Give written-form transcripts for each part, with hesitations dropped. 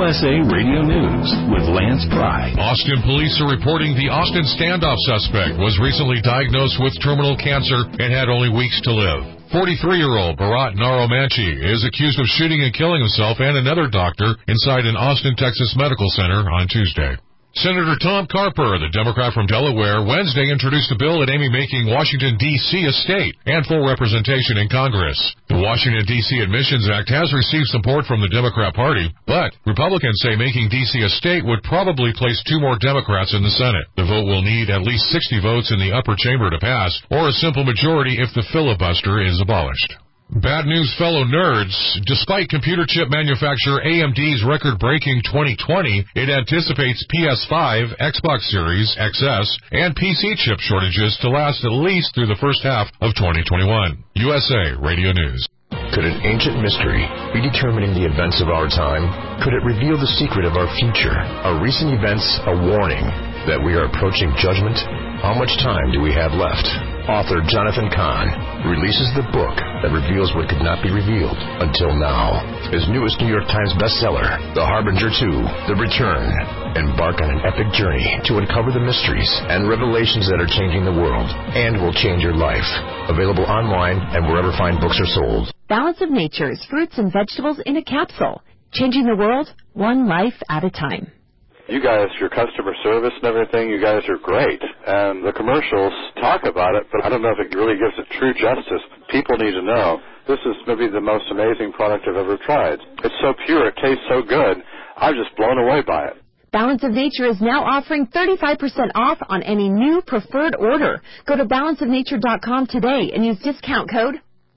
USA Radio News with Lance Pry. Austin police are reporting the Austin standoff suspect was recently diagnosed with terminal cancer and had only weeks to live. 43-year-old Bharat Naromanchi is accused of shooting and killing himself and another doctor inside an Austin, Texas medical center on Tuesday. Senator Tom Carper, the Democrat from Delaware, Wednesday introduced a bill aiming making Washington, D.C. a state and full representation in Congress. The Washington, D.C. Admissions Act has received support from the Democrat Party, but Republicans say making D.C. a state would probably place 2 more Democrats in the Senate. The vote will need at least 60 votes in the upper chamber to pass, or a simple majority if the filibuster is abolished. Bad news, fellow nerds. Despite computer chip manufacturer AMD's record-breaking 2020, it anticipates PS5, Xbox Series, XS, and PC chip shortages to last at least through the first half of 2021. USA Radio News. Could an ancient mystery be determining the events of our time? Could it reveal the secret of our future? Are recent events a warning that we are approaching judgment? How much time do we have left? Author Jonathan Cahn releases the book that reveals what could not be revealed until now. His newest New York Times bestseller, The Harbinger 2, The Return. Embark on an epic journey to uncover the mysteries and revelations that are changing the world and will change your life. Available online and wherever fine books are sold. Balance of Nature's fruits and vegetables in a capsule. Changing the world, one life at a time. You guys, your customer service and everything, you guys are great. And the commercials talk about it, but I don't know if it really gives it true justice. People need to know. This is maybe the most amazing product I've ever tried. It's so pure, it tastes so good. I'm just blown away by it. Balance of Nature is now offering 35% off on any new preferred order. Go to balanceofnature.com today and use discount code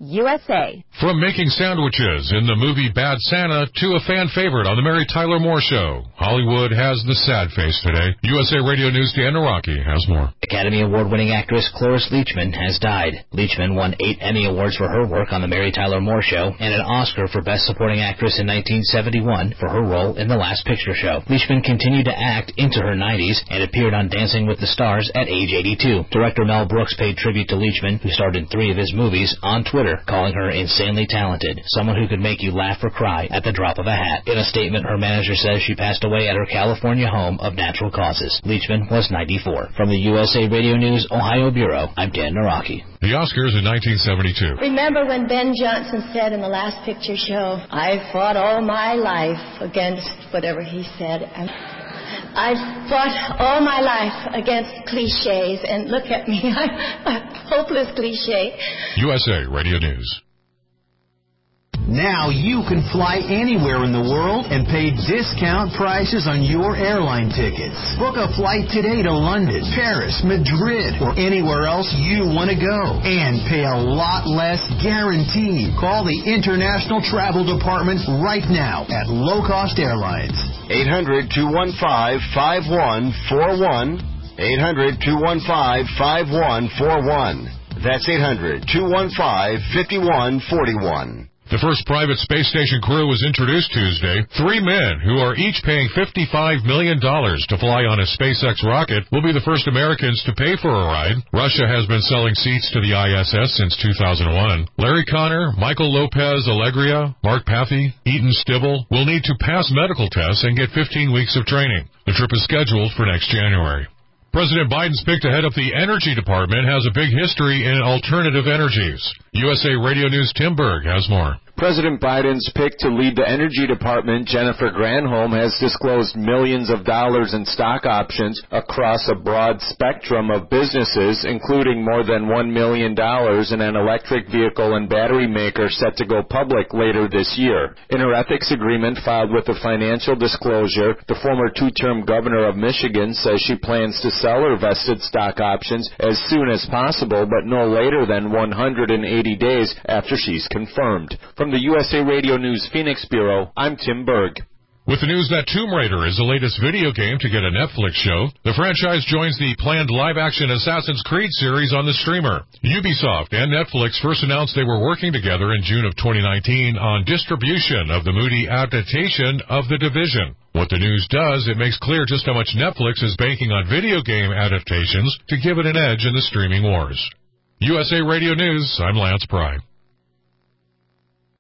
USA. From making sandwiches in the movie Bad Santa to a fan favorite on the Mary Tyler Moore Show, Hollywood has the sad face today. USA Radio News' Dan Naraki has more. Academy Award-winning actress Cloris Leachman has died. Leachman won 8 Emmy Awards for her work on the Mary Tyler Moore Show and an Oscar for Best Supporting Actress in 1971 for her role in The Last Picture Show. Leachman continued to act into her 90s and appeared on Dancing with the Stars at age 82. Director Mel Brooks paid tribute to Leachman, who starred in 3 of his movies, on Twitter, calling her insanely talented, someone who could make you laugh or cry at the drop of a hat. In a statement, her manager says she passed away at her California home of natural causes. Leachman was 94. From the USA Radio News Ohio Bureau, I'm Dan Naraki. The Oscars in 1972. Remember when Ben Johnson said in The Last Picture Show, I fought all my life against whatever he said. I've fought all my life against cliches, and look at me, I'm a hopeless cliche. USA Radio News. Now you can fly anywhere in the world and pay discount prices on your airline tickets. Book a flight today to London, Paris, Madrid, or anywhere else you want to go. And pay a lot less guaranteed. Call the International Travel Department right now at Low Cost Airlines. 800-215-5141. 800-215-5141. That's 800-215-5141. The first private space station crew was introduced Tuesday. 3 men, who are each paying $55 million to fly on a SpaceX rocket, will be the first Americans to pay for a ride. Russia has been selling seats to the ISS since 2001. Larry Connor, Michael Lopez Alegria, Mark Pathy, Eaton Stibble will need to pass medical tests and get 15 weeks of training. The trip is scheduled for next January. President Biden's pick to head up the Energy Department has a big history in alternative energies. USA Radio News' Tim Berg has more. President Biden's pick to lead the Energy Department, Jennifer Granholm, has disclosed millions of dollars in stock options across a broad spectrum of businesses, including more than $1 million in an electric vehicle and battery maker set to go public later this year. In her ethics agreement filed with the Financial Disclosure, the former 2-term governor of Michigan says she plans to sell her vested stock options as soon as possible, but no later than 180 days after she's confirmed. From the USA Radio News Phoenix Bureau, I'm Tim Berg. With the news that Tomb Raider is the latest video game to get a Netflix show, the franchise joins the planned live-action Assassin's Creed series on the streamer. Ubisoft and Netflix first announced they were working together in June of 2019 on distribution of the Moody adaptation of The Division. What the news does, it makes clear just how much Netflix is banking on video game adaptations to give it an edge in the streaming wars. USA Radio News, I'm Lance Pry.